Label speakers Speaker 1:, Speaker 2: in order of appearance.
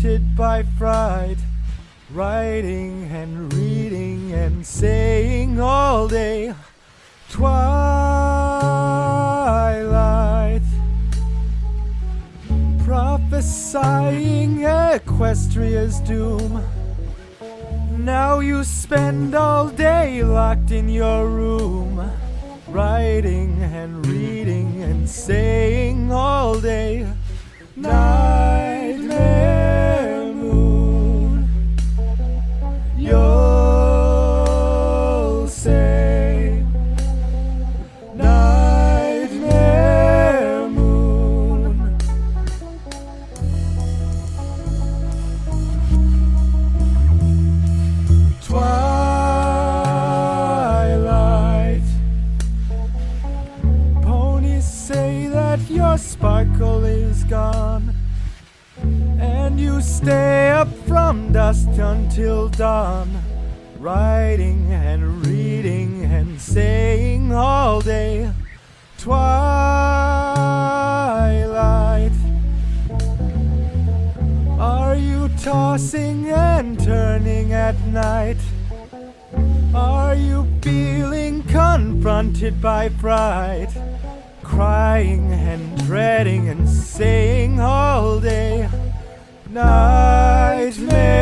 Speaker 1: confronted by fright, writing and reading and saying all day, twilight, prophesying Equestria's doom. Now you spend all day locked in your room, writing and reading and saying all day, nightmare moon. You'll say, nightmare moon. Twilight, ponies say that your sparkle is gone, and you stay up from dusk until dawn, writing and reading and saying all day, twilight. Are you tossing and turning at night? Are you feeling confronted by fright, crying and dreading and saying all day, nightmare